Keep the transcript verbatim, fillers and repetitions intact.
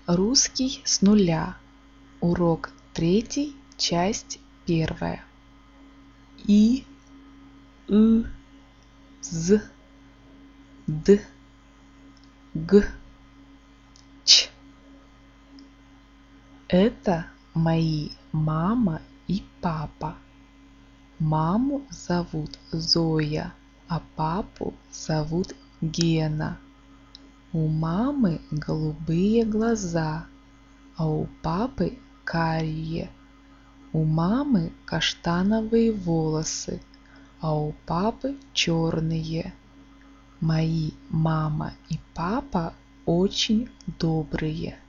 Русский с нуля. Урок третий, часть первая. И, И, З, Д, Г, Ч. Это мои мама и папа. Маму зовут Зоя, а папу зовут Гена. У мамы голубые глаза, а у папы карие. У мамы каштановые волосы, а у папы черные. Мои мама и папа очень добрые.